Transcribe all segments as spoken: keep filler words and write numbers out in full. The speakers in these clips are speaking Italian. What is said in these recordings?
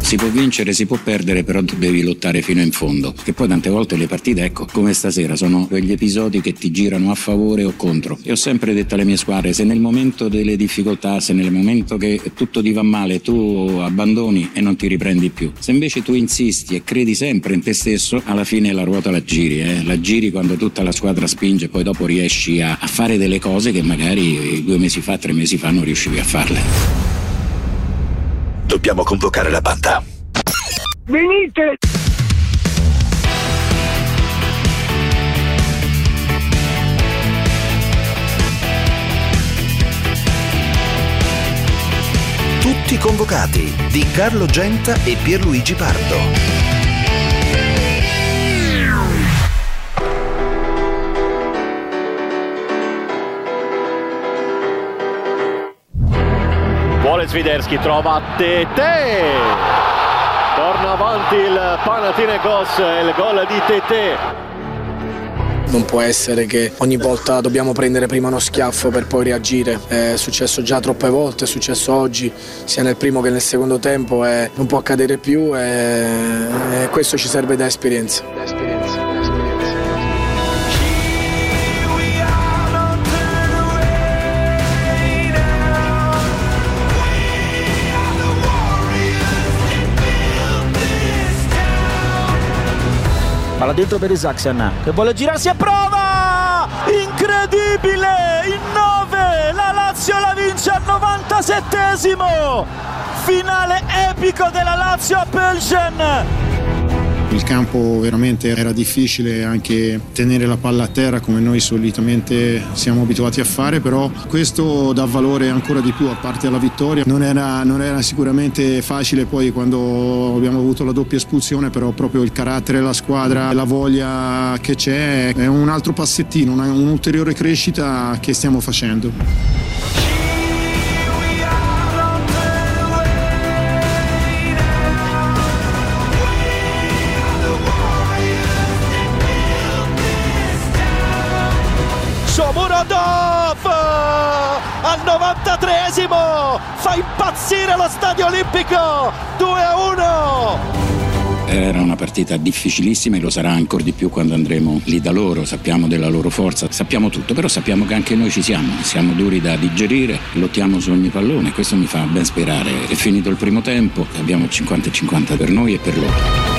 Si può vincere, si può perdere, però tu devi lottare fino in fondo, che poi tante volte le partite, ecco, come stasera, sono quegli episodi che ti girano a favore o contro. E ho sempre detto alle mie squadre, se nel momento delle difficoltà, se nel momento che tutto ti va male tu abbandoni e non ti riprendi più, se invece tu insisti e credi sempre in te stesso, alla fine la ruota la giri, eh? la giri quando tutta la squadra spinge e poi dopo riesci a, a fare delle cose che magari due mesi fa, tre mesi fa non riuscivi a farle. Dobbiamo convocare la banda. Venite! Tutti convocati di Carlo Genta e Pierluigi Pardo. Vuole Swiderski, trova Tete, torna avanti il Panathinaikos, il gol di Tete. Non può essere che ogni volta dobbiamo prendere prima uno schiaffo per poi reagire. È successo già troppe volte, è successo oggi, sia nel primo che nel secondo tempo, e non può accadere più, e, e questo ci serve da esperienza. Da esperienza, da esperienza. Palla dentro per Isaacsen che vuole girarsi e prova! Incredibile! In nove la Lazio la vince al novantasettesimo! Finale epico della Lazio a Plzeň! Il campo veramente era difficile, anche tenere la palla a terra come noi solitamente siamo abituati a fare, però questo dà valore ancora di più, a parte la vittoria. Non era, non era sicuramente facile poi quando abbiamo avuto la doppia espulsione, però proprio il carattere della squadra, la voglia che c'è, è un altro passettino, una, un'ulteriore crescita che stiamo facendo. Muradov al novantatreesimo fa impazzire lo stadio olimpico, due a uno. Era una partita difficilissima e lo sarà ancora di più quando andremo lì da loro. Sappiamo della loro forza, sappiamo tutto, però sappiamo che anche noi ci siamo, siamo duri da digerire, lottiamo su ogni pallone, questo mi fa ben sperare. È finito il primo tempo, abbiamo cinquanta e cinquanta per noi e per loro.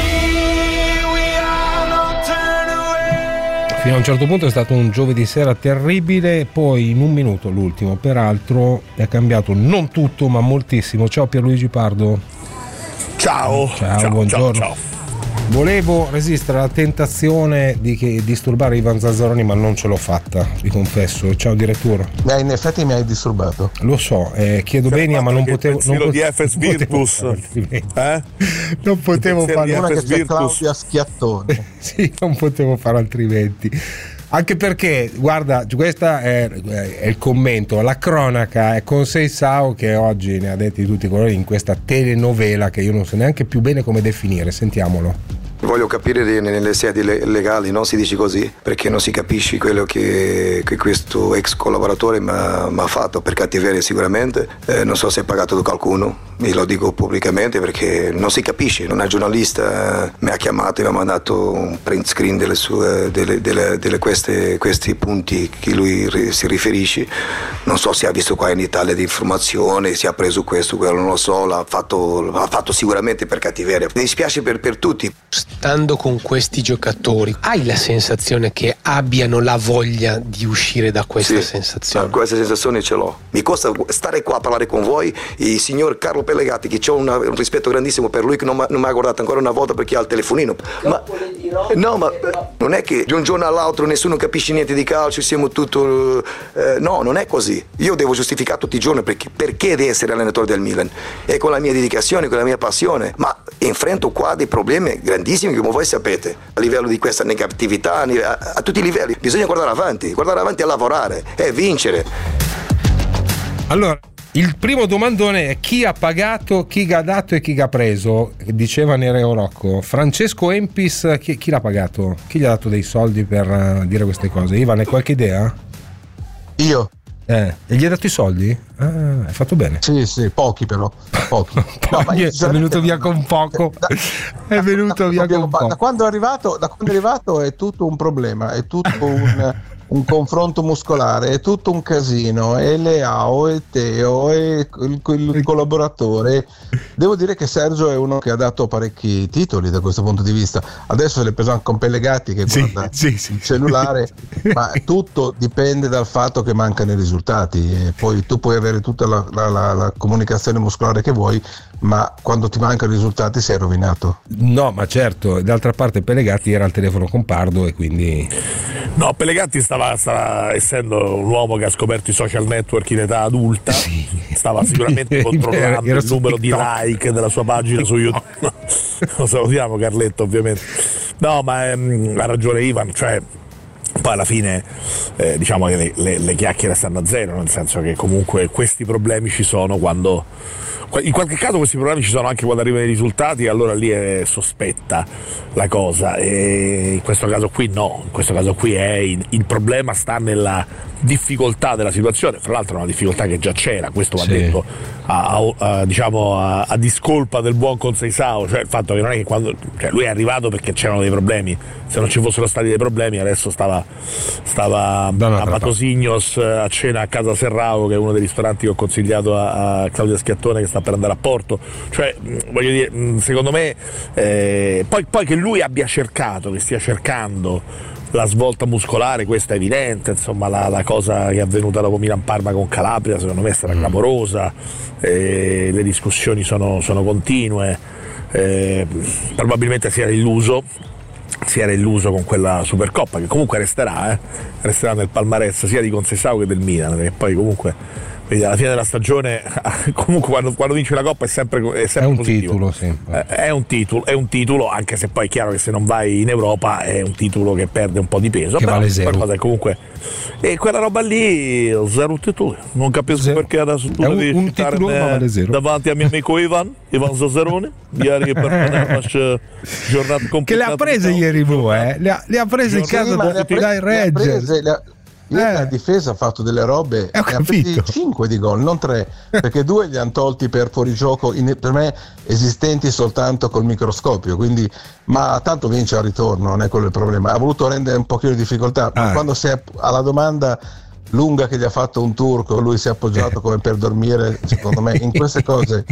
Fino a un certo punto è stato un giovedì sera terribile, poi in un minuto, l'ultimo peraltro, è cambiato non tutto ma moltissimo. Ciao Pierluigi Pardo. Ciao. Ciao, ciao buongiorno. Ciao, ciao. Volevo resistere alla tentazione di che, disturbare Ivan Zazzaroni, ma non ce l'ho fatta, vi confesso. Ciao direttore. Beh, in effetti mi hai disturbato. Lo so, eh, chiedo bene, ma non potevo. Non potevo di F S Virtus. Eh? Non potevo fare una che c'è Claudia Schiattone. Sì, non potevo fare altrimenti. Anche perché, guarda, questo è, è il commento, la cronaca è con Seisao, che oggi ne ha detti tutti i colori in questa telenovela che io non so neanche più bene come definire. Sentiamolo. Voglio capire nelle sedi legali, non si dice così, perché non si capisce quello che, che questo ex collaboratore mi ha fatto, per cattiveria sicuramente. Eh, non so se è pagato da qualcuno, e lo dico pubblicamente perché non si capisce. Una giornalista mi ha chiamato e mi ha mandato un print screen delle sue, delle, delle, delle queste, questi punti che lui si riferisce. Non so se ha visto qua in Italia di informazione, se ha preso questo, quello, non lo so, l'ha fatto, l'ha fatto sicuramente per cattiveria. Mi dispiace per, per tutti. Stando con questi giocatori, hai la sensazione che abbiano la voglia di uscire da questa sì, sensazione? Questa sensazione ce l'ho. Mi costa stare qua a parlare con voi. Il signor Carlo Pellegatti, che ho una, un rispetto grandissimo per lui, che non mi ha guardato ancora una volta perché ha il telefonino. Ma, no, ma non è che di un giorno all'altro nessuno capisce niente di calcio, siamo tutto... Eh, no, non è così. Io devo giustificare tutti i giorni perché, perché di essere allenatore del Milan. E con la mia dedicazione, con la mia passione. Ma enfrento qua dei problemi grandissimi, come voi sapete, a livello di questa negatività, a, a tutti i livelli. Bisogna guardare avanti, guardare avanti a lavorare e vincere. Allora, il primo domandone è: chi ha pagato, chi ha dato e chi ha preso? Diceva Nereo Rocco. Francesco Empis, chi, chi l'ha pagato? Chi gli ha dato dei soldi per uh, dire queste cose? Ivan, hai qualche idea? Io. Eh, e gli hai dato i soldi? Ah, hai fatto bene. Sì, sì, pochi però. Pochi. No, ma è venuto via con poco. Da, è venuto da, via abbiamo, con poco. Da quando è arrivato, da quando è arrivato è tutto un problema, è tutto un, un confronto muscolare, è tutto un casino. E Leao, e Teo, e il, il collaboratore. Devo dire che Sergio è uno che ha dato parecchi titoli da questo punto di vista. Adesso se l'è preso anche con Pellegatti che guarda sì, sì, sì, il cellulare, sì. Ma tutto dipende dal fatto che mancano i risultati. E poi tu puoi avere tutta la, la, la, la comunicazione muscolare che vuoi, ma quando ti mancano i risultati sei rovinato. No, ma certo, d'altra parte Pellegatti era al telefono con Pardo e quindi... No, Pellegatti stava, stava essendo un uomo che ha scoperto i social network in età adulta, sì. Stava sicuramente controllando era, era il numero di like della sua pagina su YouTube. Lo salutiamo Carletto ovviamente. No, ma ehm, ha ragione Ivan, cioè poi alla fine eh, diciamo che le, le, le chiacchiere stanno a zero, nel senso che comunque questi problemi ci sono quando, in qualche caso questi problemi ci sono anche quando arrivano i risultati, allora lì è sospetta la cosa, e in questo caso qui no, in questo caso qui è il, il problema sta nella difficoltà della situazione, fra l'altro è una difficoltà che già c'era, questo va sì. detto a, a, a, diciamo a, a discolpa del buon Conceição, cioè il fatto che non è che quando, cioè lui è arrivato perché c'erano dei problemi, se non ci fossero stati dei problemi adesso stava, stava a Matosinhos a cena a Casa Serrao, che è uno dei ristoranti che ho consigliato a, a Claudia Schiattone, che sta per andare a Porto, cioè voglio dire, secondo me eh, poi, poi che lui abbia cercato, che stia cercando la svolta muscolare, questo è evidente, insomma la, la cosa che è avvenuta dopo Milan-Parma con Calabria secondo me è stata clamorosa, eh, le discussioni sono, sono continue, eh, probabilmente si era illuso si era illuso con quella Supercoppa che comunque resterà eh, resterà nel palmarès sia di Conceição che del Milan, perché poi comunque vedi, alla fine della stagione comunque quando, quando vince la Coppa è sempre, è sempre è un positivo. titolo, sì. eh, è un titolo, è un titolo, anche se poi è chiaro che se non vai in Europa è un titolo che perde un po' di peso, che però vale zero. Qualcosa che comunque e quella roba lì zero titoli, non capisco zero. Perché adesso tu è devi un, un titolo, vale zero. Davanti a mio amico Ivan Ivan Zazzaroni ieri per una giornata complicata, che le ha prese ieri Bo, eh? le, ha, le ha prese in casa da Dai Rangers. Ieri la difesa ha fatto delle robe, eh, ne ha presi cinque di gol, non tre, perché due li hanno tolti per fuorigioco, in, per me esistenti soltanto col microscopio, quindi, ma tanto vince al ritorno, non è quello il problema. Ha voluto rendere un pochino di difficoltà, ah. ma quando si è alla domanda lunga che gli ha fatto un turco, lui si è appoggiato come per dormire, secondo me in queste cose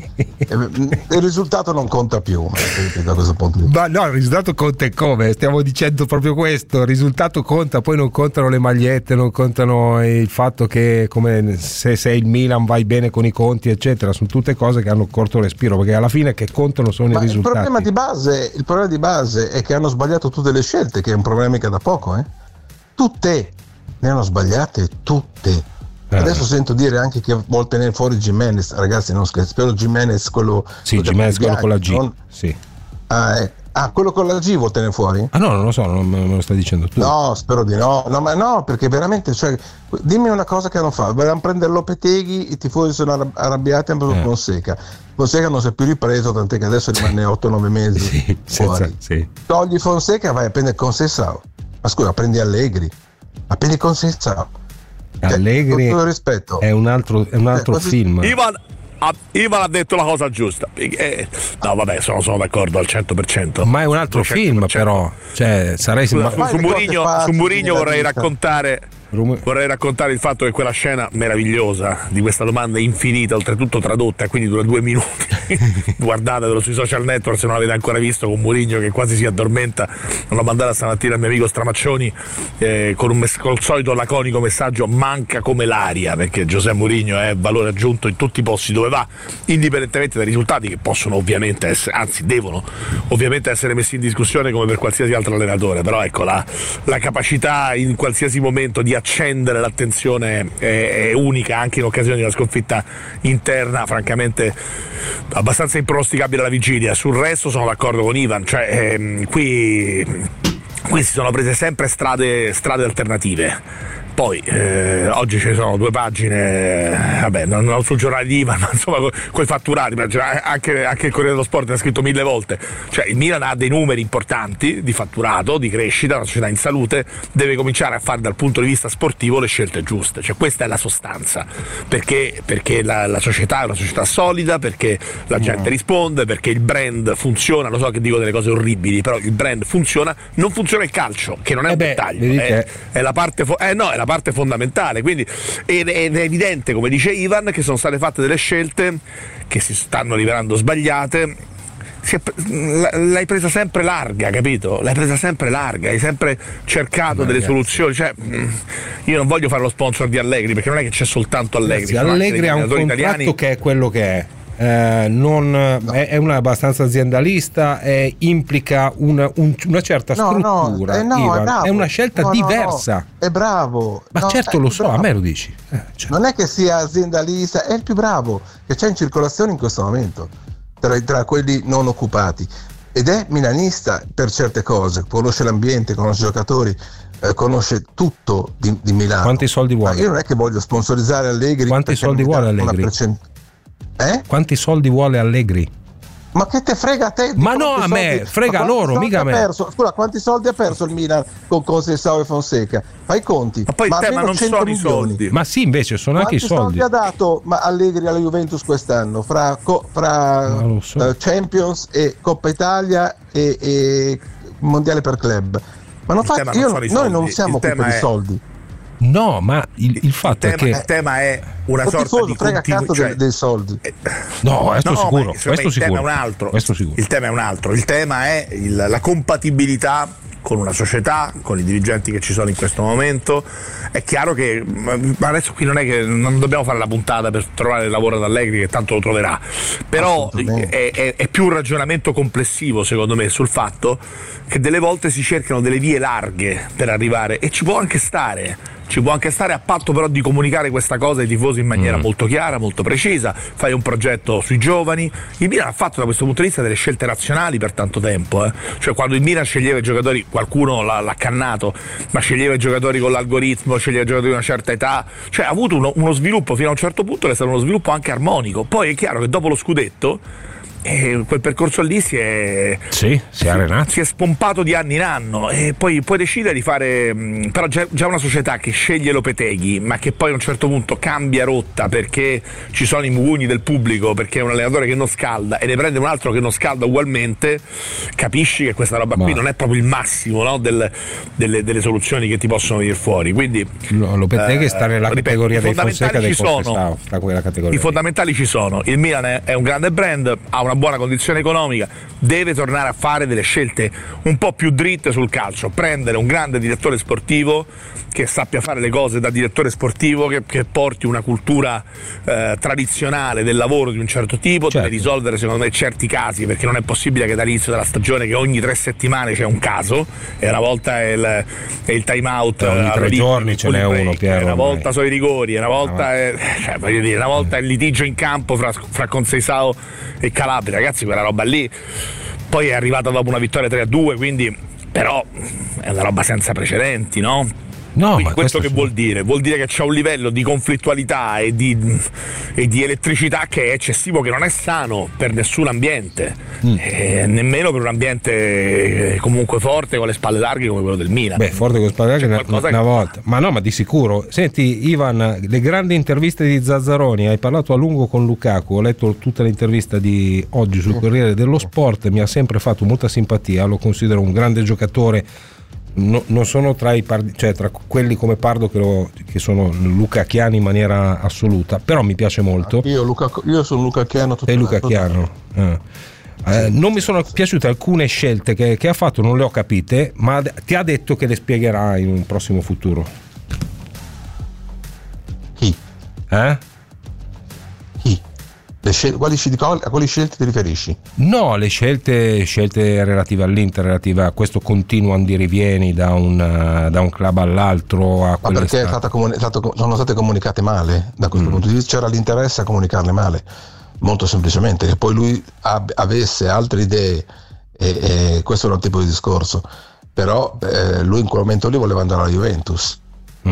il risultato non conta più da questo punto di vista. Ma no, il risultato conta e come, stiamo dicendo proprio questo, il risultato conta, poi non contano le magliette, non contano il fatto che come se sei il Milan vai bene con i conti eccetera, sono tutte cose che hanno corto respiro, perché alla fine che contano sono ma i risultati. Il problema di base, il problema di base è che hanno sbagliato tutte le scelte, che è un problema mica da poco, eh? tutte ne hanno sbagliate tutte. Eh. Adesso sento dire anche che vuol tenere fuori Gimenez, ragazzi, non scherzo, spero Gimenez quello sì, Gimenez quello con la G non... sì. ah, eh. ah, quello con la G vuol tenere fuori? Ah no, non lo so, non me lo stai dicendo tu. No, spero di no, no, ma no, perché veramente, cioè, dimmi una cosa che hanno fatto, volevano prendere Lopeteghi, i tifosi sono arrabbiati, hanno preso eh. Fonseca. Fonseca non si è più ripreso, tant'è che adesso rimane otto nove mesi sì, fuori. Senza, sì. Togli Fonseca, vai a prendere Conceição. Ma scusa, prendi Allegri. Appena Conceição, Allegri con tutto rispetto, è un altro, è un altro eh, film. Ivan, Ivan ha detto la cosa giusta. Eh, no, vabbè, sono, sono d'accordo al cento per cento. Ma è un altro film, però. Cioè, sarei su, su, su Mourinho, su Mourinho vorrei raccontare. Vorrei raccontare il fatto che quella scena meravigliosa di questa domanda infinita, oltretutto tradotta, quindi dura due minuti. Guardatevelo sui social network se non l'avete ancora visto, con Mourinho che quasi si addormenta. L'ho mandata stamattina al mio amico Stramaccioni eh, con un mess- col solito laconico messaggio: manca come l'aria, perché José Mourinho è valore aggiunto in tutti i posti dove va, indipendentemente dai risultati che possono ovviamente essere, anzi devono ovviamente essere messi in discussione come per qualsiasi altro allenatore, però ecco la, la capacità in qualsiasi momento di accendere l'attenzione è, è unica, anche in occasione di una sconfitta interna francamente abbastanza impronosticabile alla vigilia. Sul resto sono d'accordo con Ivan, cioè ehm, qui, qui si sono prese sempre strade, strade alternative Poi eh, oggi ci sono due pagine, vabbè, non, non sul giornale di Ivan, ma insomma con i fatturati, anche, anche il Corriere dello Sport ha scritto mille volte, cioè il Milan ha dei numeri importanti di fatturato, di crescita, una società in salute, deve cominciare a fare dal punto di vista sportivo le scelte giuste, cioè questa è la sostanza, perché, perché la, la società è una società solida, perché la gente risponde, perché il brand funziona, lo so che dico delle cose orribili, però il brand funziona, non funziona il calcio, che non è eh un beh, dettaglio, è, è la parte fo- eh no, è la parte fondamentale, quindi ed è evidente, come dice Ivan, che sono state fatte delle scelte che si stanno rivelando sbagliate. Si è, l'hai presa sempre larga, capito? L'hai presa sempre larga, hai sempre cercato ma delle ragazzi. soluzioni, cioè io non voglio fare lo sponsor di Allegri, perché non è che c'è soltanto Allegri, ragazzi, Allegri ha un contratto italiani. Che è quello che è. Eh, non, no. è, è una abbastanza aziendalista, è, implica una, un, una certa no, struttura, no, eh, no, Ivan, è, è una scelta no, diversa. No, no, è bravo, ma no, certo lo so, bravo. A me lo dici. Eh, certo. Non è che sia aziendalista, è il più bravo che c'è in circolazione in questo momento tra, tra quelli non occupati, ed è milanista per certe cose, conosce l'ambiente, conosce i giocatori, eh, conosce tutto di, di Milano. Quanti soldi vuole? Ma io non è che voglio sponsorizzare Allegri. Quanti soldi vuole Allegri? Percent- Eh? Quanti soldi vuole Allegri? Ma che te frega a te? Ma no, a me, soldi, frega loro, mica a me. Perso, scusa, quanti soldi ha perso il Milan con Conceição e Fonseca? Fai i conti. Ma poi ma il tema non sono i soldi. Ma sì, invece sono quanti anche i soldi. Quanti soldi ha dato ma Allegri alla Juventus quest'anno? Fra, co, fra so. uh, Champions e Coppa Italia e, e Mondiale per club. Ma non fa, io, non noi non siamo qui per i soldi. No, ma il, il fatto il tema, è che il tema è una sorta tifoso di frega continu- cazzo cioè, dei, dei soldi. No, questo no, sicuro, ma, questo il sicuro. tema è un altro. Questo sicuro. Il tema è un altro. Il tema è il, la compatibilità con una società, con i dirigenti che ci sono in questo momento. È chiaro che, ma adesso qui non è che non dobbiamo fare la puntata per trovare il lavoro ad Allegri, che tanto lo troverà, però è, è, è più un ragionamento complessivo secondo me sul fatto che delle volte si cercano delle vie larghe per arrivare, e ci può anche stare. Ci può anche stare, a patto però di comunicare questa cosa ai tifosi in maniera mm. molto chiara, molto precisa. Fai un progetto sui giovani. Il Milan ha fatto da questo punto di vista delle scelte razionali per tanto tempo, eh. Cioè quando il Milan sceglieva i giocatori, qualcuno l'ha, l'ha cannato, ma sceglieva i giocatori con l'algoritmo, sceglieva i giocatori di una certa età, cioè ha avuto uno, uno sviluppo fino a un certo punto che è stato uno sviluppo anche armonico. Poi è chiaro che dopo lo scudetto e quel percorso lì si è sì, si è arenato, si è spompato di anno in anno, e poi poi decide di fare mh, però già, già una società che sceglie Lopeteghi, ma che poi a un certo punto cambia rotta perché ci sono i mugugni del pubblico, perché è un allenatore che non scalda e ne prende un altro che non scalda ugualmente, capisci che questa roba ma... qui non è proprio il massimo, no, del, delle, delle soluzioni che ti possono venire fuori. Quindi Lopeteghi eh, sta nella ripeto, categoria dei Fonseca dei sono, sta quella categoria. I fondamentali ci sono, il Milan è, è un grande brand, ha una buona condizione economica, deve tornare a fare delle scelte un po' più dritte sul calcio, prendere un grande direttore sportivo che sappia fare le cose da direttore sportivo, che, che porti una cultura eh, tradizionale del lavoro di un certo tipo, certo. Deve risolvere secondo me certi casi, perché non è possibile che dall'inizio della stagione che ogni tre settimane c'è un caso, e una volta è il, è il time out, ogni tre lì, giorni ce n'è uno, Piero, una volta sono i rigori, una volta ah, è, cioè, voglio dire, una volta è il litigio in campo fra, fra Conceição e Calabria, ragazzi, quella roba lì poi è arrivata dopo una vittoria tre a due, quindi però è una roba senza precedenti, no? No, Quindi ma questo, questo che sì. vuol dire? Vuol dire che c'è un livello di conflittualità e di, e di elettricità che è eccessivo, che non è sano per nessun ambiente, mm. e nemmeno per un ambiente comunque forte con le spalle larghe come quello del Milan. Beh, forte con le spalle larghe una, una che... volta, ma no, ma di sicuro. Senti Ivan, le grandi interviste di Zazzaroni, hai parlato a lungo con Lukaku, ho letto tutta l'intervista di oggi sul Corriere dello Sport, mi ha sempre fatto molta simpatia, lo considero un grande giocatore. No, non sono tra i pardi, cioè tra quelli come Pardo che, lo, che sono lukachiani in maniera assoluta, però mi piace molto. Io, Luca, io sono lukachiano. Sei lukachiano. Eh. Eh, non mi sono piaciute alcune scelte che, che ha fatto, non le ho capite, ma ti ha detto che le spiegherà in un prossimo futuro. Chi? Eh? Chi? Le scel- quali, a quali scelte ti riferisci? No, le scelte, scelte relative all'Inter, relative a questo continuo andirivieni da un, da un club all'altro. A Ma perché è stata comuni- stato, sono state comunicate male da questo mm. punto di vista, c'era l'interesse a comunicarle male, molto semplicemente, che poi lui ab- avesse altre idee e, e questo era un tipo di discorso, però eh, lui in quel momento lì voleva andare alla Juventus. Mm.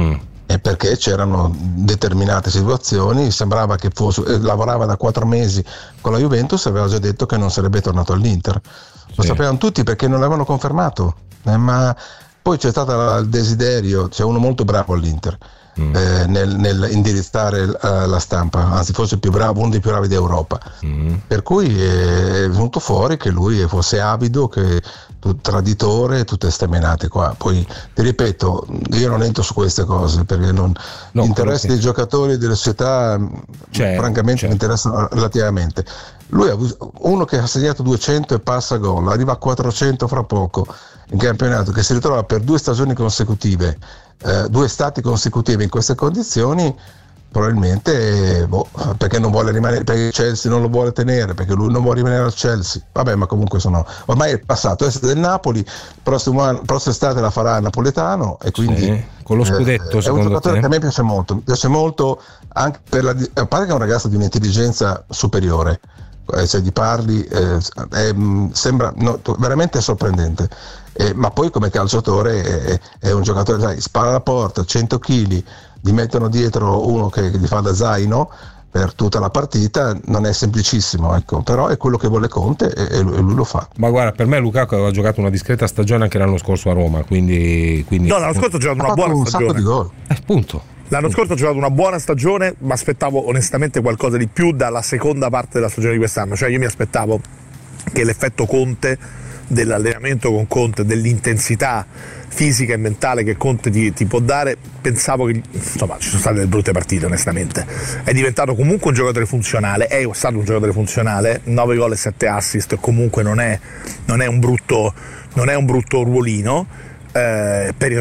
E perché c'erano determinate situazioni, sembrava che fosse, eh, lavorava da quattro mesi con la Juventus, aveva già detto che non sarebbe tornato all'Inter. Lo sì. sapevano tutti perché non l'avevano confermato, eh, ma poi c'è stato il desiderio, c'è uno molto bravo all'Inter mm. eh, nel, nel indirizzare uh, la stampa, anzi forse il più bravo, uno dei più bravi d'Europa, mm. per cui è venuto fuori che lui fosse avido, che traditore, tutte ste menate qua. Poi ti ripeto, io non entro su queste cose perché non, no, gli interessi dei giocatori e delle società c'è, francamente c'è. mi interessano relativamente. Lui è uno che ha segnato duecento e passa gol, arriva a quattrocento fra poco in campionato, che si ritrova per due stagioni consecutive, eh, due estati consecutive in queste condizioni. Probabilmente boh, perché non vuole rimanere, perché il Chelsea non lo vuole tenere, perché lui non vuole rimanere al Chelsea. Vabbè, ma comunque sono ormai è passato, è del Napoli, prossimo anno, prossima estate la farà napoletano e quindi sì, con lo scudetto eh, è un giocatore te? che a me piace molto, mi piace molto anche per la, a parte che è un ragazzo di un'intelligenza superiore, eh, se gli parli eh, è, sembra no, veramente sorprendente. Eh, ma poi come calciatore è, è un giocatore, sai, spara alla porta, cento chili, gli mettono dietro uno che, che gli fa da zaino per tutta la partita, non è semplicissimo, ecco, però è quello che vuole Conte e, e, lui, e lui lo fa. Ma guarda, per me Lukaku aveva giocato una discreta stagione anche l'anno scorso a Roma, quindi, quindi... no, l'anno scorso ha giocato una buona un stagione, sacco di gol. Eh, punto. L'anno scorso ha giocato una buona stagione, ma aspettavo onestamente qualcosa di più dalla seconda parte della stagione di quest'anno, cioè io mi aspettavo che l'effetto Conte dell'allenamento con Conte, dell'intensità fisica e mentale che Conte ti, ti può dare, pensavo che insomma ci sono state delle brutte partite onestamente. È diventato comunque un giocatore funzionale, è stato un giocatore funzionale, nove gol e sette assist, comunque non è, non è un brutto non è un brutto ruolino. Eh, per il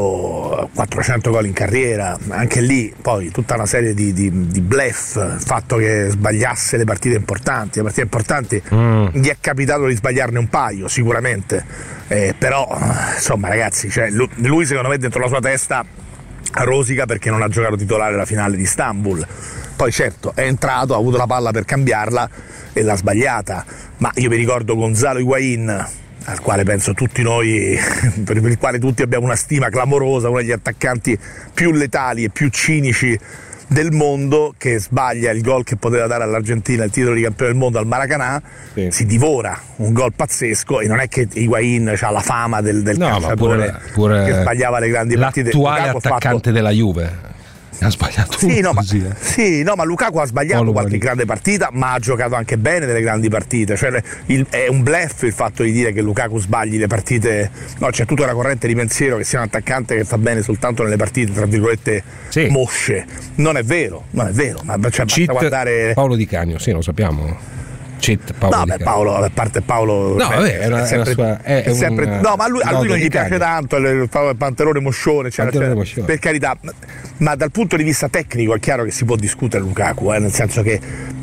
resto quattrocento gol in carriera, anche lì poi tutta una serie di, di, di bluff, il fatto che sbagliasse le partite importanti, le partite importanti mm. gli è capitato di sbagliarne un paio sicuramente, eh, però insomma ragazzi, cioè, lui, lui secondo me dentro la sua testa rosica perché non ha giocato titolare la finale di Istanbul. Poi certo è entrato, ha avuto la palla per cambiarla e l'ha sbagliata, ma io mi ricordo Gonzalo Higuaín, al quale penso tutti noi, per il quale tutti abbiamo una stima clamorosa, uno degli attaccanti più letali e più cinici del mondo, che sbaglia il gol che poteva dare all'Argentina il titolo di campione del mondo al Maracanã, sì. si divora un gol pazzesco, e non è che Higuaín ha la fama del, del no, calciatore pure, pure che sbagliava le grandi partite. L'attuale attaccante fatto... della Juve ha sbagliato sì, no, così, ma, eh. sì, no, ma Lukaku ha sbagliato oh, qualche grande partita, ma ha giocato anche bene delle grandi partite, cioè il, è un bluff il fatto di dire che Lukaku sbagli le partite. No, c'è tutta una corrente di pensiero che sia un attaccante che fa bene soltanto nelle partite tra virgolette sì. mosce. Non è vero, non è vero, ma cioè, basta guardare Paolo Di Canio, sì, lo sappiamo. Cheat, Paolo no, beh, Paolo, a parte Paolo, no, vabbè, è, una, è, sempre, sua, è, è sempre, un, no, ma a lui, a lui non gli piace tanto il, il pantalone moscione, cioè, pantalone cioè, moscione, per carità, ma dal punto di vista tecnico è chiaro che si può discutere Lukaku, eh, nel senso che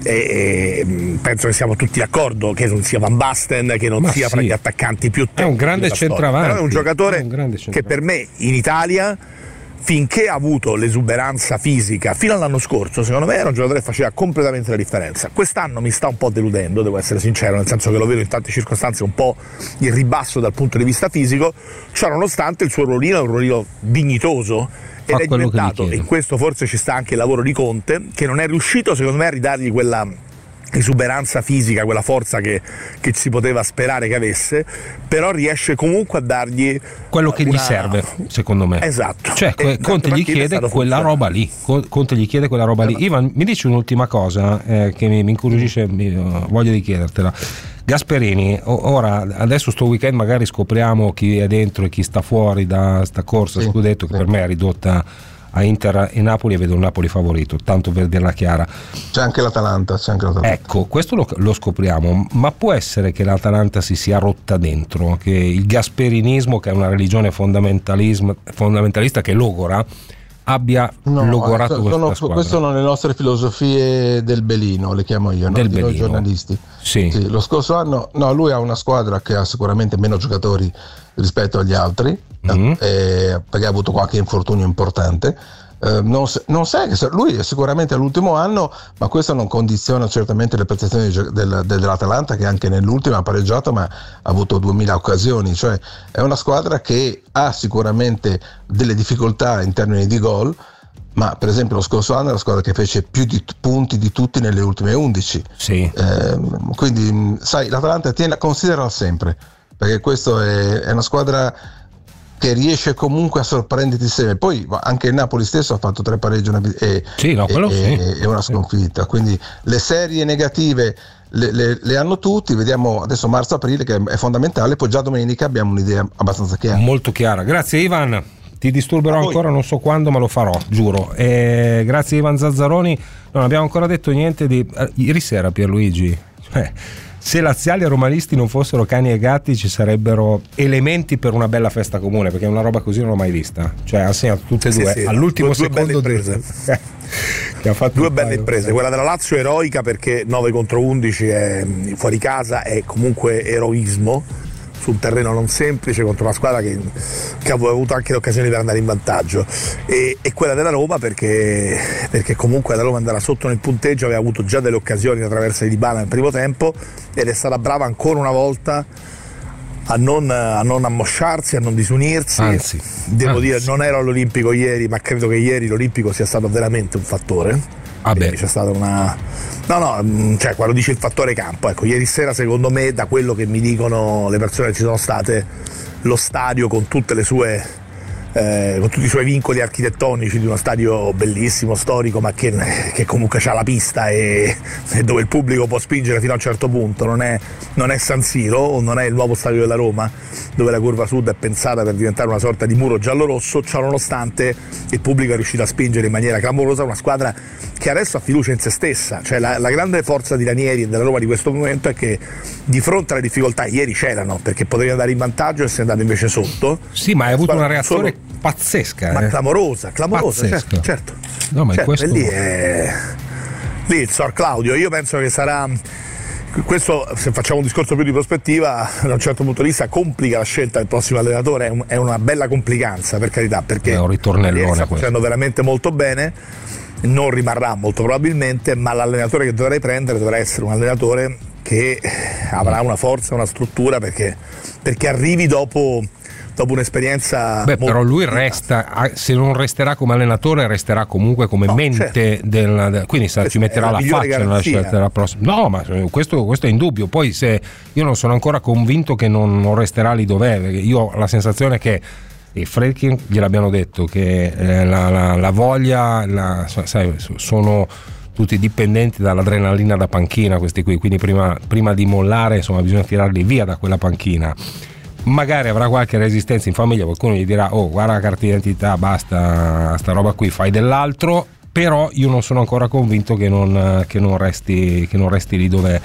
eh, eh, penso che siamo tutti d'accordo che non sia Van Basten, che non ma sia sì. fra gli attaccanti più tecnici, è un grande centravanti, però è un giocatore è un grande che per me in Italia, finché ha avuto l'esuberanza fisica fino all'anno scorso, secondo me era un giocatore che faceva completamente la differenza. Quest'anno mi sta un po' deludendo, devo essere sincero, nel senso che lo vedo in tante circostanze un po' in ribasso dal punto di vista fisico, ciò nonostante il suo ruolino è un ruolino dignitoso ed è diventato, in questo forse ci sta anche il lavoro di Conte, che non è riuscito secondo me a ridargli quella esuberanza fisica, quella forza che, che si poteva sperare che avesse, però riesce comunque a dargli quello che una... gli serve, secondo me. Esatto. Cioè, e Conte gli chiede quella roba lì. Conte gli chiede quella roba lì. Ivan, mi dici un'ultima cosa eh, che mi, mi incuriosisce, mi, uh, voglio di chiedertela. Gasperini, ora adesso sto weekend magari scopriamo chi è dentro e chi sta fuori da sta corsa sì, scudetto, che sì. per me è ridotta a Inter e Napoli, e vedo un Napoli favorito, tanto per dirla chiara. C'è anche l'Atalanta, c'è anche l'Atalanta. Ecco, questo lo, lo scopriamo, ma può essere che l'Atalanta si sia rotta dentro, che il gasperinismo, che è una religione fondamentalista che logora, abbia no, logorato sono, questa squadra. Queste sono le nostre filosofie del Belino, le chiamo io, no? Del Di Belino. Noi giornalisti. Sì. Sì, lo scorso anno, no, lui ha una squadra che ha sicuramente meno giocatori rispetto agli altri, mm-hmm. eh, perché ha avuto qualche infortunio importante. Eh, non, non sai che lui è sicuramente all'ultimo anno, ma questo non condiziona certamente le prestazioni del, dell'Atalanta, che anche nell'ultimo ha pareggiato ma ha avuto duemila occasioni, cioè è una squadra che ha sicuramente delle difficoltà in termini di gol, ma per esempio lo scorso anno è la squadra che fece più di t- punti di tutti nelle ultime undici. Sì. Eh, quindi sai, l'Atalanta tiene, considerala sempre, perché questo è, è una squadra che riesce comunque a sorprenderti sempre. Poi anche il Napoli stesso ha fatto tre pareggi una, e, sì, no, quello e, sì. e una sconfitta, quindi le serie negative le, le, le hanno tutti. Vediamo adesso marzo-aprile, che è fondamentale, poi già domenica abbiamo un'idea abbastanza chiara, molto chiara. Grazie Ivan, ti disturberò ancora, non so quando, ma lo farò, giuro. E grazie Ivan Zazzaroni. Non abbiamo ancora detto niente di eh, ieri sera, Pierluigi, cioè, se laziali e romanisti non fossero cani e gatti ci sarebbero elementi per una bella festa comune, perché una roba così non l'ho mai vista, cioè ha segnato tutte e due sì, sì. all'ultimo due, secondo due belle imprese. Che ha fatto due belle imprese, quella della Lazio eroica perché nove contro undici è, fuori casa è comunque eroismo su un terreno non semplice contro una squadra che, che ha avuto anche le occasioni per andare in vantaggio, e, e quella della Roma perché, perché comunque la Roma andava sotto nel punteggio, aveva avuto già delle occasioni da traversa di Dybala nel primo tempo ed è stata brava ancora una volta a non, a non ammosciarsi, a non disunirsi. Anzi, devo anzi. dire, non ero all'Olimpico ieri, ma credo che ieri l'Olimpico sia stato veramente un fattore. Ah beh. C'è stata una no no cioè quando dice il fattore campo, ecco, ieri sera secondo me, da quello che mi dicono le persone che ci sono state, lo stadio con tutte le sue eh, con tutti i suoi vincoli architettonici di uno stadio bellissimo, storico, ma che, che comunque ha la pista e, e dove il pubblico può spingere fino a un certo punto, non è, non è San Siro o non è il nuovo stadio della Roma dove la curva sud è pensata per diventare una sorta di muro giallo-rosso. Ciò nonostante il pubblico è riuscito a spingere in maniera clamorosa una squadra che adesso ha fiducia in se stessa, cioè la, la grande forza di Ranieri e della Roma di questo momento è che di fronte alle difficoltà, ieri c'erano perché potevi andare in vantaggio e sei andato invece sotto. Sì, ma hai avuto una reazione solo, pazzesca, ma eh. clamorosa, clamorosa, certo, certo. No, ma certo, questo... e lì è lì il Sor Claudio. Io penso che sarà questo, se facciamo un discorso più di prospettiva, da un certo punto di vista complica la scelta del prossimo allenatore, è, un, è una bella complicanza, per carità, perché è un ritornellone, sta facendo veramente molto bene, non rimarrà molto probabilmente, ma l'allenatore che dovrei prendere dovrà essere un allenatore che avrà una forza, una struttura, perché, perché arrivi dopo dopo un'esperienza. Beh, però lui resta, se non resterà come allenatore, resterà comunque come no, mente certo. del, quindi sa, ci metterà la, la faccia nella scelta della prossima. No, ma questo, questo è indubbio. Poi se io non sono ancora convinto che non, non resterà lì dov'è, perché io ho la sensazione che e Fredkin gliel'abbiano detto che eh, la, la, la voglia la, sai, sono tutti dipendenti dall'adrenalina da panchina questi qui, quindi prima, prima di mollare insomma bisogna tirarli via da quella panchina. Magari avrà qualche resistenza in famiglia, qualcuno gli dirà oh guarda la carta d'identità, basta sta roba qui, fai dell'altro, però io non sono ancora convinto che non, che non, resti, che non resti lì dov'è.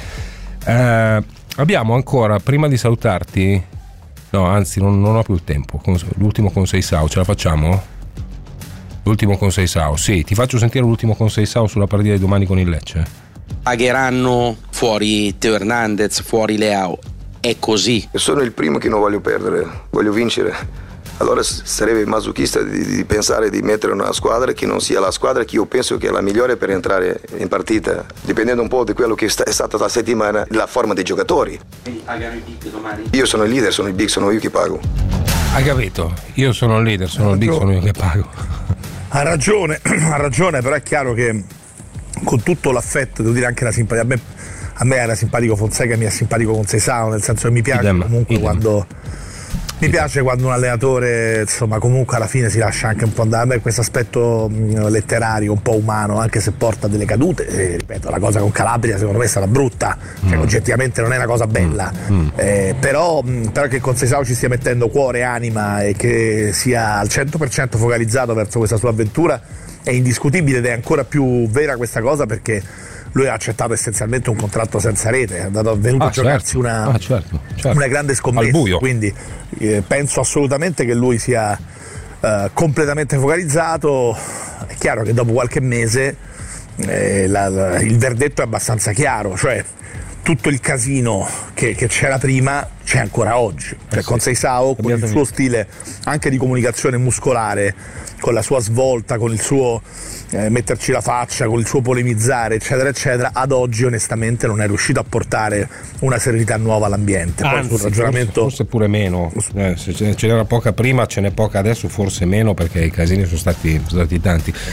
Eh, abbiamo ancora, prima di salutarti, no anzi non, non ho più il tempo, l'ultimo con Seisao, ce la facciamo? L'ultimo con Seisao, sì, ti faccio sentire l'ultimo con Seisao sulla partita di domani con il Lecce. Pagheranno fuori Teo Hernandez, fuori Leao. È così. Io sono il primo che non voglio perdere, voglio vincere. Allora sarebbe masochista di, di pensare di mettere una squadra che non sia la squadra che io penso che è la migliore per entrare in partita, dipendendo un po' di quello che è stata la settimana, la forma dei giocatori. Quindi pagano i big domani? Io sono il leader, sono il big, sono io che pago. Hai capito? Io sono il leader, sono il big, sono io che pago. Ha ragione, ha ragione, però è chiaro che con tutto l'affetto, devo dire anche la simpatia, a me A me era simpatico Fonseca, mi è simpatico con Seisao, nel senso che mi piace idem, comunque idem. quando mi idem. piace quando un allenatore insomma comunque alla fine si lascia anche un po' andare. A me questo aspetto mh, letterario, un po' umano, anche se porta delle cadute, e, ripeto, la cosa con Calabria secondo me è stata brutta, cioè mm. oggettivamente non è una cosa bella, mm. eh, però, mh, però che con Seisao ci stia mettendo cuore e anima e che sia al cento per cento focalizzato verso questa sua avventura è indiscutibile, ed è ancora più vera questa cosa perché lui ha accettato essenzialmente un contratto senza rete, è andato, venuto ah, a giocarsi certo. una, ah, certo, certo. una grande scommessa, quindi eh, penso assolutamente che lui sia eh, completamente focalizzato. È chiaro che dopo qualche mese eh, la, la, il verdetto è abbastanza chiaro, cioè tutto il casino che, che c'era prima c'è ancora oggi, cioè, eh con sì. Seisao, con il suo stile anche di comunicazione muscolare, con la sua svolta, con il suo eh, metterci la faccia, con il suo polemizzare eccetera eccetera, ad oggi onestamente non è riuscito a portare una serenità nuova all'ambiente. Poi Anzi, sul ragionamento forse, forse pure meno, eh, se ce n'era poca prima ce n'è poca adesso, forse meno, perché i casini sono stati, sono stati tanti.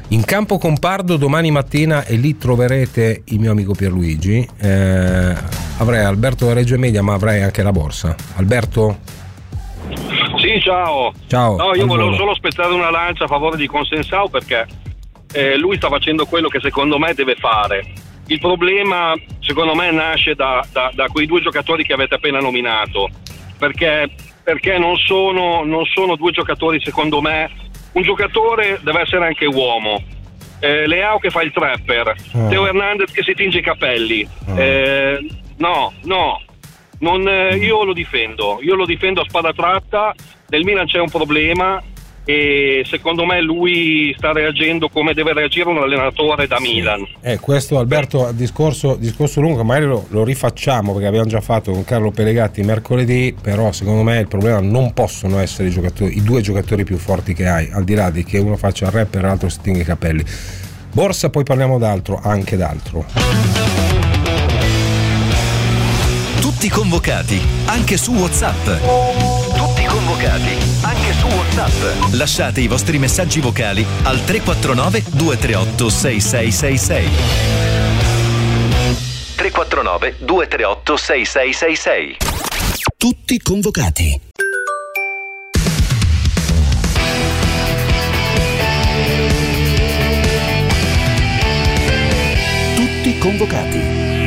In campo con Pardo domani mattina, e lì troverete il mio amico Pierluigi. Eh, avrei Alberto da Reggio Emilia, ma avrei anche la borsa. Alberto? Sì, ciao. Ciao. No, io volevo solo spezzare una lancia a favore di Consensao, perché eh, lui sta facendo quello che secondo me deve fare. Il problema, secondo me, nasce da, da, da quei due giocatori che avete appena nominato, perché, perché non sono, non sono due giocatori, secondo me. Un giocatore deve essere anche uomo. Eh, Leao che fa il trapper, oh. Teo Hernandez che si tinge i capelli. Oh. Eh, no, no, non, eh, io lo difendo, io lo difendo a spada tratta. Nel Milan c'è un problema e secondo me lui sta reagendo come deve reagire un allenatore da Milan. Eh, questo Alberto, discorso, discorso lungo, magari lo, lo rifacciamo perché abbiamo già fatto con Carlo Pelegatti mercoledì, però secondo me il problema non possono essere i giocatori, i due giocatori più forti che hai, al di là di che uno faccia il rap e l'altro si tinga i capelli. Borsa, poi parliamo d'altro, anche d'altro. Tutti convocati, anche su WhatsApp. Tutti convocati, anche su WhatsApp. Lasciate i vostri messaggi vocali al tre quattro nove due tre otto sei sei sei sei. tre quattro nove due tre otto sei sei sei sei. Tutti convocati. Tutti convocati.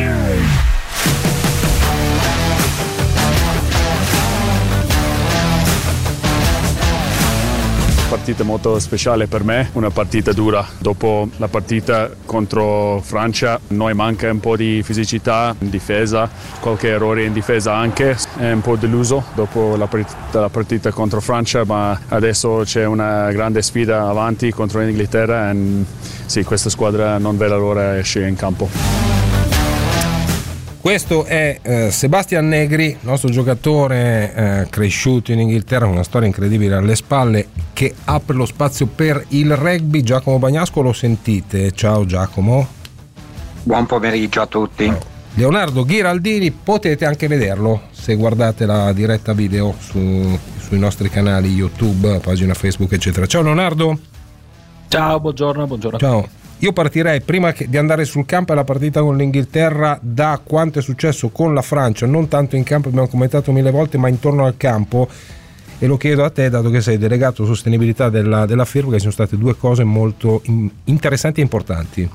Partita molto speciale per me, una partita dura. Dopo la partita contro Francia noi manca un po' di fisicità in difesa, qualche errore in difesa anche, è un po' deluso dopo la partita, la partita contro Francia, ma adesso c'è una grande sfida avanti contro l'Inghilterra e sì, questa squadra non vede l'ora esce in campo. Questo è eh, Sebastian Negri, nostro giocatore eh, cresciuto in Inghilterra, una storia incredibile alle spalle, che apre lo spazio per il rugby. Giacomo Bagnasco, lo sentite? Ciao Giacomo. Buon pomeriggio a tutti. Ciao. Leonardo Ghiraldini, potete anche vederlo se guardate la diretta video su, sui nostri canali YouTube, pagina Facebook eccetera. Ciao Leonardo. Ciao, buongiorno, buongiorno. Ciao. Io partirei, prima che di andare sul campo e la partita con l'Inghilterra, da quanto è successo con la Francia, non tanto in campo, abbiamo commentato mille volte, ma intorno al campo, e lo chiedo a te, dato che sei delegato sostenibilità della, della F I R, perché sono state due cose molto in, interessanti e importanti.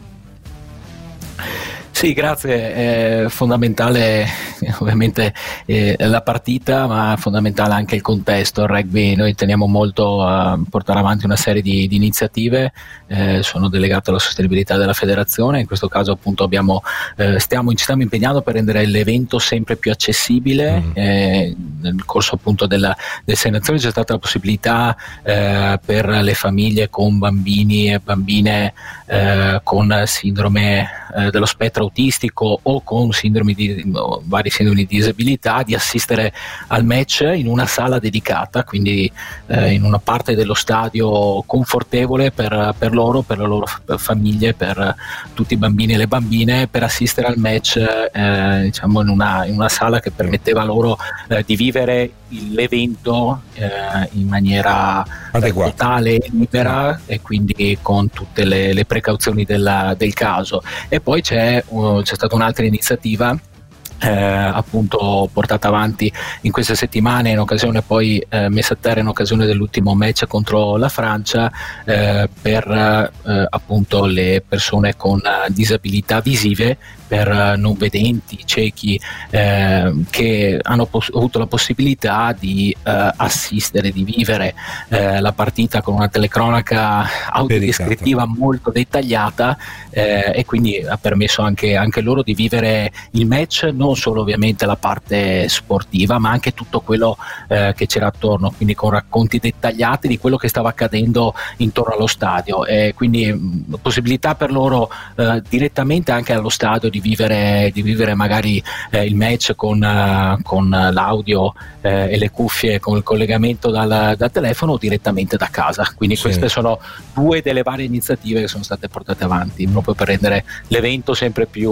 Sì, grazie. È fondamentale ovviamente eh, la partita, ma fondamentale anche il contesto. Il rugby, noi teniamo molto a portare avanti una serie di, di iniziative. Eh, sono delegato alla sostenibilità della federazione. In questo caso appunto abbiamo eh, stiamo, ci stiamo impegnando per rendere l'evento sempre più accessibile. Mm. Eh, nel corso appunto della, delle sei nazioni c'è stata la possibilità eh, per le famiglie con bambini e bambine eh, con sindrome eh, dello spettro autistico o con sindromi di o vari sindromi di disabilità di assistere al match in una sala dedicata, quindi eh, in una parte dello stadio confortevole per, per loro, per le loro famiglie, per tutti i bambini e le bambine, per assistere al match eh, diciamo in una, in una sala che permetteva loro eh, di vivere l'evento eh, in maniera adeguata, totale e libera, e quindi con tutte le, le precauzioni della, del caso. E poi c'è, uh, c'è stata un'altra iniziativa Eh, appunto portata avanti in queste settimane, in occasione poi eh, messa a terra in occasione dell'ultimo match contro la Francia, eh, per eh, appunto le persone con uh, disabilità visive, per uh, non vedenti, ciechi, eh, che hanno pos- avuto la possibilità di uh, assistere, di vivere eh, la partita con una telecronaca autodescrittiva molto dettagliata, eh, e quindi ha permesso anche, anche loro di vivere il match, non solo ovviamente la parte sportiva, ma anche tutto quello eh, che c'era attorno, quindi con racconti dettagliati di quello che stava accadendo intorno allo stadio, e quindi mh, possibilità per loro eh, direttamente anche allo stadio di vivere, di vivere magari eh, il match con, uh, con l'audio eh, e le cuffie, con il collegamento dal, dal telefono, o direttamente da casa. Quindi sì, queste sono due delle varie iniziative che sono state portate avanti proprio per rendere l'evento sempre più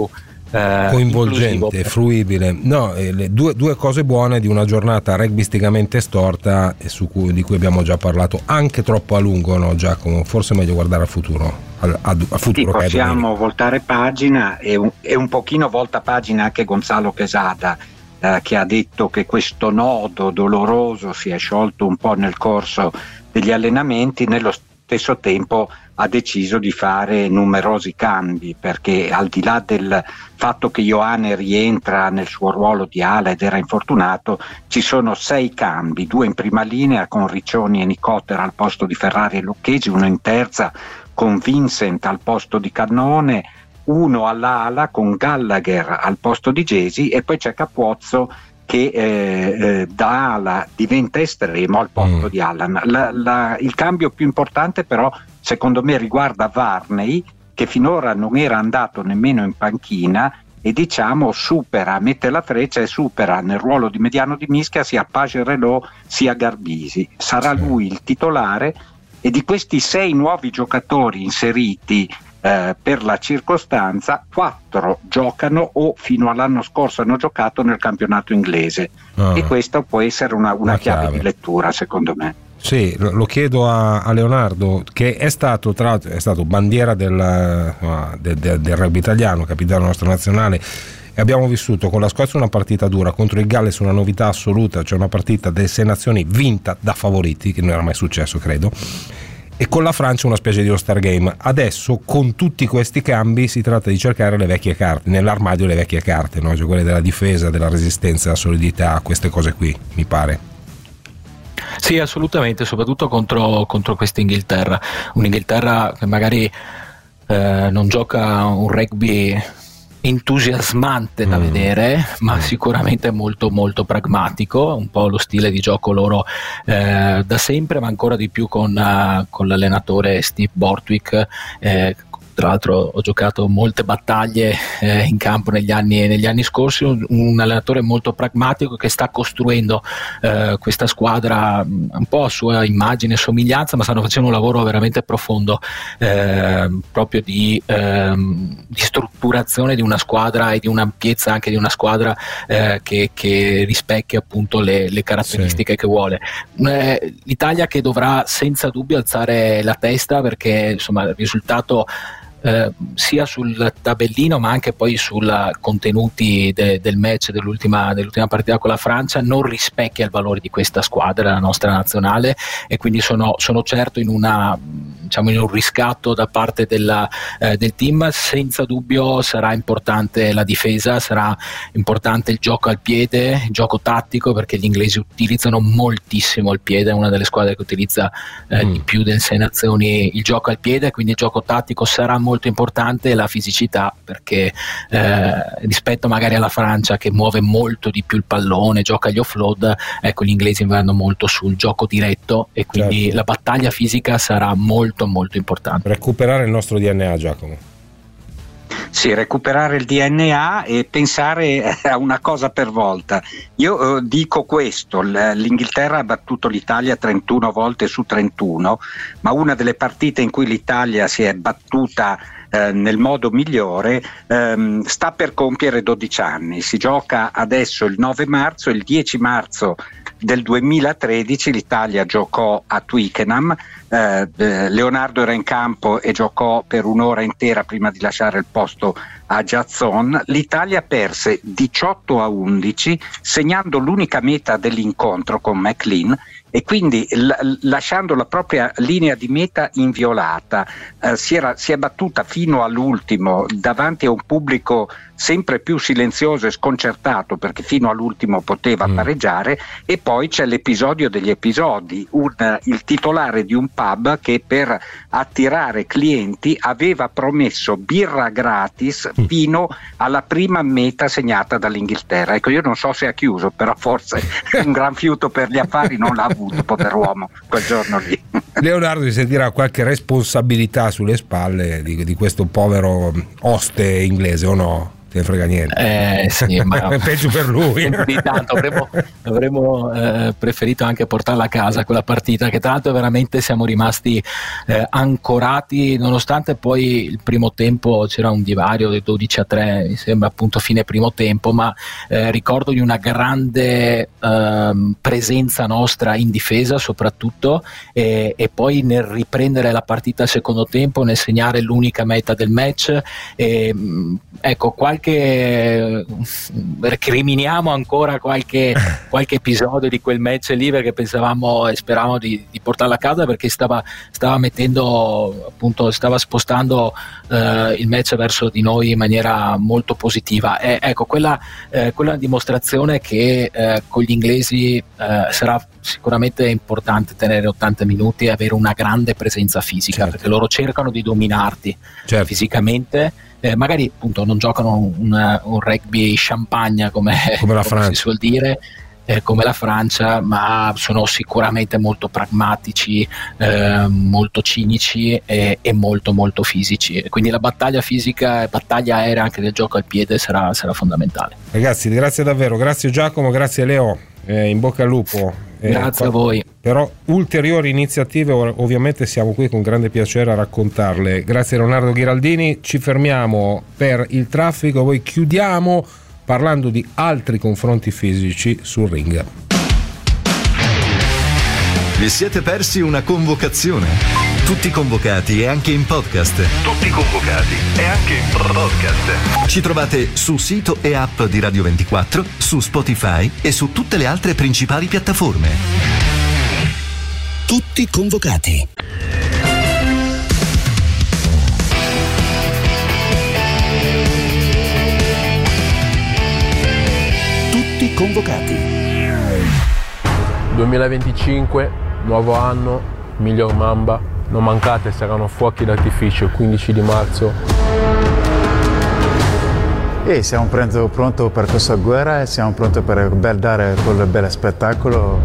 eh, coinvolgente, fruibile. No, eh, le due, due cose buone di una giornata rugbisticamente storta e su cui, di cui abbiamo già parlato anche troppo a lungo, no Giacomo? Forse è meglio guardare al futuro. Al, al, al futuro sì, che possiamo voltare pagina e un, e un pochino volta pagina anche Gonzalo Quesada, eh, che ha detto che questo nodo doloroso si è sciolto un po' nel corso degli allenamenti. Nello stesso tempo ha deciso di fare numerosi cambi, perché al di là del fatto che Ioane rientra nel suo ruolo di ala ed era infortunato, ci sono sei cambi, due in prima linea con Riccioni e Nicotera al posto di Ferrari e Lucchesi, uno in terza con Vincent al posto di Cannone, uno all'ala con Gallagher al posto di Gesi, e poi c'è Capuozzo che eh, eh, da ala diventa estremo al posto mm. di Allan. La, la, il cambio più importante però secondo me riguarda Varney, che finora non era andato nemmeno in panchina, e diciamo supera, mette la freccia e supera nel ruolo di mediano di mischia sia Pagerelò sia Garbisi. Sarà sì. lui il titolare, e di questi sei nuovi giocatori inseriti eh, per la circostanza, quattro giocano o fino all'anno scorso hanno giocato nel campionato inglese, ah, e questa può essere una, una, una chiave. chiave di lettura secondo me. Sì, lo chiedo a, a Leonardo, che è stato tra l'altro è stato bandiera del, uh, del, del, del rugby italiano, capitano nostro nazionale, e abbiamo vissuto con la Scozia una partita dura contro il Galles, una novità assoluta, cioè una partita delle sei nazioni vinta da favoriti, che non era mai successo credo, e con la Francia una specie di all-star game. Adesso con tutti questi cambi si tratta di cercare le vecchie carte, nell'armadio le vecchie carte, no? Cioè quelle della difesa, della resistenza, della solidità, queste cose qui mi pare. Sì, assolutamente, soprattutto contro, contro questa Inghilterra, un'Inghilterra che magari eh, non gioca un rugby entusiasmante da mm. vedere, ma sicuramente molto molto pragmatico, un po' lo stile di gioco loro eh, da sempre, ma ancora di più con, uh, con l'allenatore Steve Borthwick. eh, Tra l'altro ho giocato molte battaglie eh, in campo negli anni, negli anni scorsi, un, un allenatore molto pragmatico che sta costruendo eh, questa squadra un po' a sua immagine e somiglianza, ma stanno facendo un lavoro veramente profondo eh, proprio di, eh, di strutturazione di una squadra e di un'ampiezza anche di una squadra eh, che, che rispecchia appunto le, le caratteristiche sì. che vuole. Eh, L'Italia che dovrà senza dubbio alzare la testa, perché insomma il risultato Eh, sia sul tabellino ma anche poi sui contenuti de, del match dell'ultima, dell'ultima partita con la Francia non rispecchia il valore di questa squadra, la nostra nazionale, e quindi sono, sono certo in una diciamo in un riscatto da parte della, eh, del team. Senza dubbio sarà importante la difesa, sarà importante il gioco al piede, il gioco tattico, perché gli inglesi utilizzano moltissimo il piede, è una delle squadre che utilizza eh, mm. di più delle sei nazioni il gioco al piede, quindi il gioco tattico sarà molto importante, la fisicità, perché eh, rispetto magari alla Francia che muove molto di più il pallone, gioca gli offload, ecco gli inglesi vanno molto sul gioco diretto, e quindi certo. la battaglia fisica sarà molto molto importante. Recuperare il nostro D N A, Giacomo. Sì, recuperare il D N A e pensare a una cosa per volta. Io eh, dico questo: l'Inghilterra ha battuto l'Italia trentuno volte su trentuno, ma una delle partite in cui l'Italia si è battuta eh, nel modo migliore ehm, sta per compiere dodici anni. Si gioca adesso il nove marzo, il dieci marzo del duemilatredici l'Italia giocò a Twickenham, eh, eh, Leonardo era in campo e giocò per un'ora intera prima di lasciare il posto a Jazzon. L'Italia perse diciotto a undici, segnando l'unica meta dell'incontro con McLean, e quindi l- lasciando la propria linea di meta inviolata. Eh, si, era, si è battuta fino all'ultimo davanti a un pubblico sempre più silenzioso e sconcertato, perché fino all'ultimo poteva mm. pareggiare. E poi c'è l'episodio degli episodi, un, il titolare di un pub che per attirare clienti aveva promesso birra gratis mm. fino alla prima meta segnata dall'Inghilterra. Ecco, io non so se ha chiuso, però forse un gran fiuto per gli affari non l'ha avuto, pover'uomo, quel giorno lì. Leonardo si sentirà qualche responsabilità sulle spalle di, di questo povero oste inglese, o no? te ne frega niente. Eh sì, ma è peggio per lui. Di tanto avremmo, avremmo eh, preferito anche portarla a casa quella partita, che tra l'altro veramente siamo rimasti eh, ancorati, nonostante poi il primo tempo c'era un divario del dodici a tre, mi sembra, appunto fine primo tempo, ma eh, ricordo di una grande eh, presenza nostra in difesa soprattutto, e, e poi nel riprendere la partita al secondo tempo, nel segnare l'unica meta del match. E, ecco, qualche recriminiamo ancora qualche, qualche episodio di quel match lì, perché pensavamo e speravamo di, di portarla a casa, perché stava, stava mettendo, appunto, stava spostando eh, il match verso di noi in maniera molto positiva. E, ecco, quella, eh, quella è una dimostrazione che eh, con gli inglesi eh, sarà sicuramente importante tenere ottanta minuti e avere una grande presenza fisica, certo, perché loro cercano di dominarti, certo, fisicamente. Eh, magari appunto non giocano un, un rugby champagne come, come, la come si suol dire, eh, come la Francia, ma sono sicuramente molto pragmatici, eh, molto cinici e, e molto molto fisici. Quindi la battaglia fisica e battaglia aerea anche del gioco al piede sarà, sarà fondamentale. Ragazzi, grazie davvero, grazie Giacomo, grazie Leo, eh, in bocca al lupo. Eh, grazie qua, a voi. Però ulteriori iniziative ovviamente siamo qui con grande piacere a raccontarle. Grazie Leonardo Ghiraldini, ci fermiamo per il traffico, poi chiudiamo parlando di altri confronti fisici sul ring. Vi siete persi una convocazione? Tutti convocati e anche in podcast. Tutti convocati e anche in podcast. Ci trovate su sito e app di Radio ventiquattro, su Spotify e su tutte le altre principali piattaforme. Tutti convocati. Tutti convocati. duemilaventicinque, nuovo anno, miglior Mamba. Non mancate, saranno fuochi d'artificio il quindici di marzo. E siamo pronti, pronti per questa guerra e siamo pronti per dare quel bel spettacolo.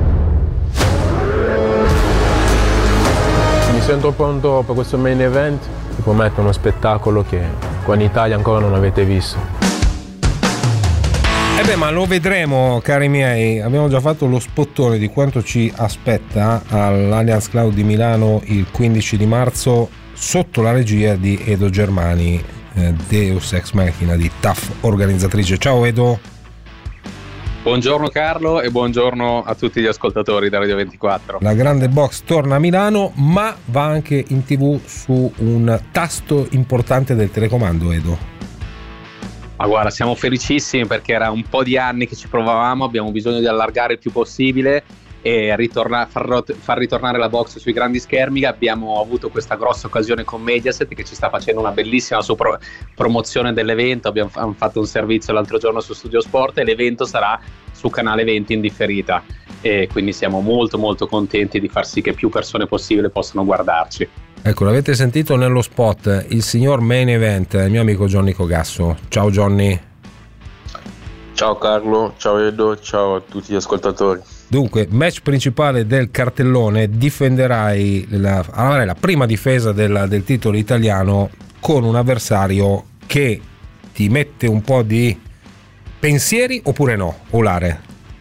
Mi sento pronto per questo main event. Vi prometto uno spettacolo che qua in Italia ancora non avete visto. Eh beh, ma lo vedremo, cari miei. Abbiamo già fatto lo spottone di quanto ci aspetta all'Allianz Cloud di Milano il quindici di marzo sotto la regia di Edo Germani, eh, Deus Ex Machina di T A F organizzatrice. Ciao Edo. Buongiorno Carlo e buongiorno a tutti gli ascoltatori da Radio ventiquattro. La grande box torna a Milano, ma va anche in tv su un tasto importante del telecomando, Edo. Ma guarda, siamo felicissimi perché era un po' di anni che ci provavamo, abbiamo bisogno di allargare il più possibile e ritorna, far, rot- far ritornare la box sui grandi schermi. Abbiamo avuto questa grossa occasione con Mediaset che ci sta facendo una bellissima sopro- promozione dell'evento. Abbiamo f- fatto un servizio l'altro giorno su Studio Sport e l'evento sarà su Canale venti in differita, e quindi siamo molto molto contenti di far sì che più persone possibile possano guardarci. Ecco, l'avete sentito nello spot, il signor Main Event, il mio amico Johnny Cogasso. Ciao Johnny. Ciao Carlo, ciao Edo, ciao a tutti gli ascoltatori. Dunque, match principale del cartellone, difenderai la, allora, la prima difesa del, del titolo italiano con un avversario che ti mette un po' di pensieri oppure no, Olare?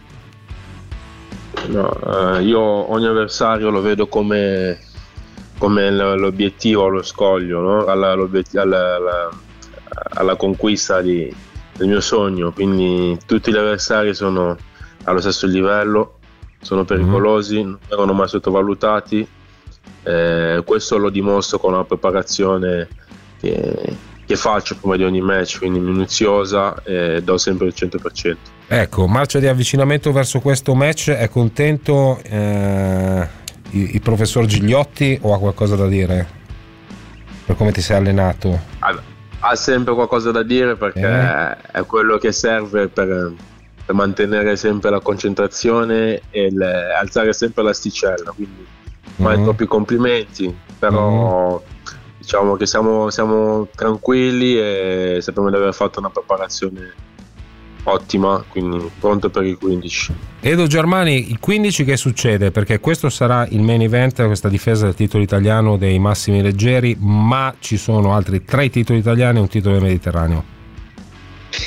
No, eh, io ogni avversario lo vedo come... come l'obiettivo allo scoglio, no? alla, alla, alla, alla conquista di, del mio sogno, quindi tutti gli avversari sono allo stesso livello, sono pericolosi, mm. non vengono mai sottovalutati, eh, questo lo dimostro con la preparazione che, che faccio prima di ogni match, quindi minuziosa, e do sempre il cento per cento. Ecco, marcia di avvicinamento verso questo match, è contento eh... il professor Gigliotti o ha qualcosa da dire per come ti sei allenato? Ha, ha sempre qualcosa da dire perché eh. è quello che serve per, per mantenere sempre la concentrazione e le, alzare sempre l'asticella, quindi mai mm. troppi complimenti, però mm. diciamo che siamo, siamo tranquilli e sappiamo di aver fatto una preparazione ottima, quindi pronto per il quindici. Edo Germani, il quindici che succede? Perché questo sarà il main event, questa difesa del titolo italiano dei massimi leggeri, ma ci sono altri tre titoli italiani e un titolo del Mediterraneo.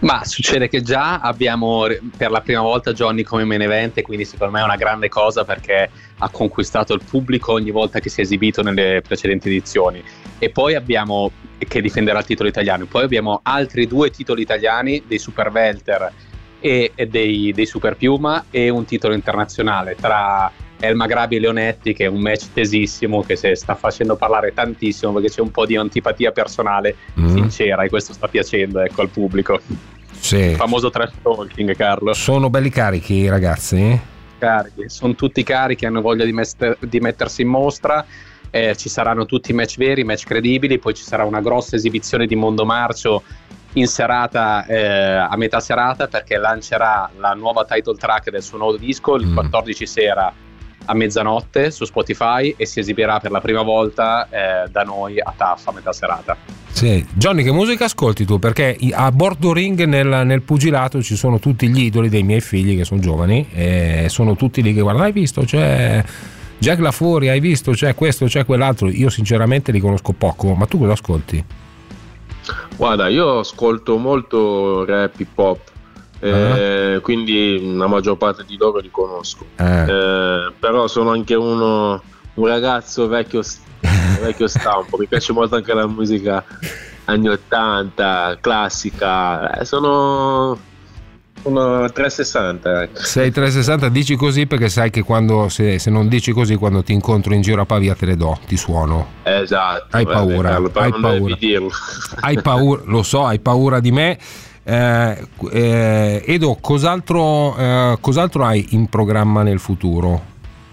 Ma succede che già abbiamo per la prima volta Johnny come main event, e quindi secondo me è una grande cosa perché ha conquistato il pubblico ogni volta che si è esibito nelle precedenti edizioni. E poi abbiamo, che difenderà il titolo italiano, poi abbiamo altri due titoli italiani, dei Super Welter e, e dei, dei Super Piuma, e un titolo internazionale tra El Magrabi e Leonetti, che è un match tesissimo che si sta facendo parlare tantissimo perché c'è un po' di antipatia personale mm. sincera, e questo sta piacendo, ecco, al pubblico. Sì. Il famoso trash talking, Carlo. Sono belli carichi i ragazzi? Carichi, sono tutti carichi, hanno voglia di, mester- di mettersi in mostra. Eh, ci saranno tutti match veri, match credibili, poi ci sarà una grossa esibizione di Mondo Marcio in serata, eh, a metà serata, perché lancerà la nuova title track del suo nuovo disco il mm. quattordici sera a mezzanotte su Spotify, e si esibirà per la prima volta eh, da noi a T A F a metà serata. Sì. Johnny, che musica ascolti tu? Perché a bordo ring nel, nel pugilato ci sono tutti gli idoli dei miei figli che sono giovani, e sono tutti lì che guardano, hai visto c'è Jack La Furia, hai visto c'è questo, c'è quell'altro. Io sinceramente li conosco poco, ma tu cosa ascolti? Guarda, io ascolto molto rap, hip hop, eh, uh-huh. quindi la maggior parte di loro li conosco, uh. eh, però sono anche uno un ragazzo vecchio vecchio stampo, mi piace molto anche la musica anni ottanta, classica, eh, sono sono trecentosessanta. Ecco. Sei trecentosessanta, dici così perché sai che quando se, se non dici così, quando ti incontro in giro a Pavia te le do, ti suono. Esatto. Hai paura, Carlo, hai paura. Hai paura, lo so, hai paura di me. Eh, eh, Edo, cos'altro, eh, cos'altro hai in programma nel futuro?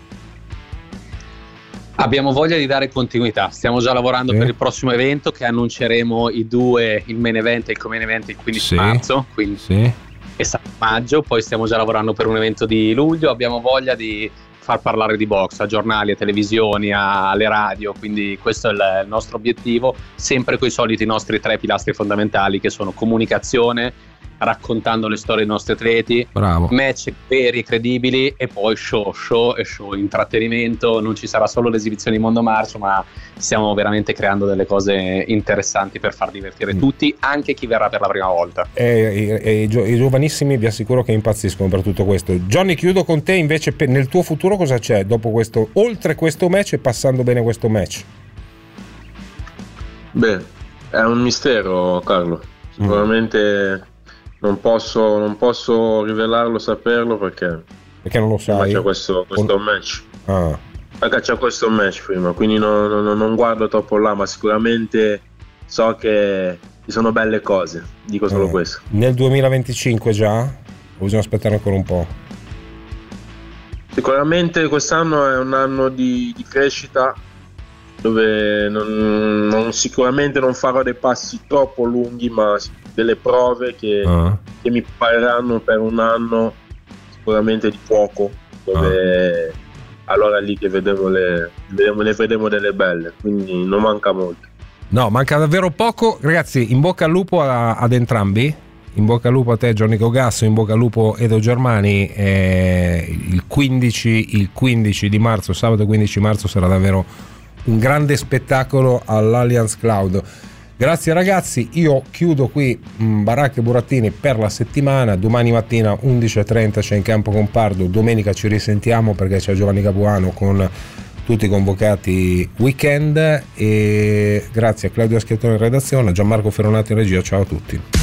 Abbiamo voglia di dare continuità, stiamo già lavorando sì. per il prossimo evento, che annunceremo i due, il main event e il co-main event il quindici sì. marzo, quindi sì. e maggio, poi stiamo già lavorando per un evento di luglio. Abbiamo voglia di far parlare di box a giornali, a televisioni, a, alle radio, quindi questo è il, il nostro obiettivo, sempre con i soliti nostri tre pilastri fondamentali, che sono comunicazione, raccontando le storie dei nostri atleti, bravo, match veri e credibili, e poi show, show e show, intrattenimento. Non ci sarà solo l'esibizione di Mondo Marcio, ma stiamo veramente creando delle cose interessanti per far divertire mm. tutti, anche chi verrà per la prima volta. E, e, e i giovanissimi vi assicuro che impazziscono per tutto questo. Johnny, chiudo con te invece, per, nel tuo futuro cosa c'è dopo questo, oltre questo match e passando bene questo match? Beh, è un mistero, Carlo, sicuramente mm. Non posso, non posso rivelarlo, saperlo, perché perché non lo sai. C'è questo, questo On... match. Ah. Perché c'è questo match prima, quindi non, non, non guardo troppo là, ma sicuramente so che ci sono belle cose. Dico solo eh. questo. Nel duemilaventicinque già? O bisogna aspettare ancora un po'? Sicuramente quest'anno è un anno di, di crescita, dove non, non, sicuramente non farò dei passi troppo lunghi, ma delle prove che, uh. che mi pareranno per un anno sicuramente di fuoco, dove uh. allora lì che vedremo le, vedremo, le vedremo delle belle, quindi non manca molto. No, manca davvero poco. Ragazzi, in bocca al lupo a, ad entrambi, in bocca al lupo a te Johnny Cogasso, in bocca al lupo Edo Germani. eh, il quindici il quindici di marzo, sabato quindici marzo, sarà davvero un grande spettacolo all'Allianz Cloud. Grazie ragazzi, io chiudo qui mh, Baracca e Burattini per la settimana. Domani mattina undici e trenta c'è in campo Compardo, domenica ci risentiamo perché c'è Giovanni Capuano con tutti i convocati weekend, e grazie a Claudio Schiattone in redazione, a Gianmarco Ferronati in regia, ciao a tutti.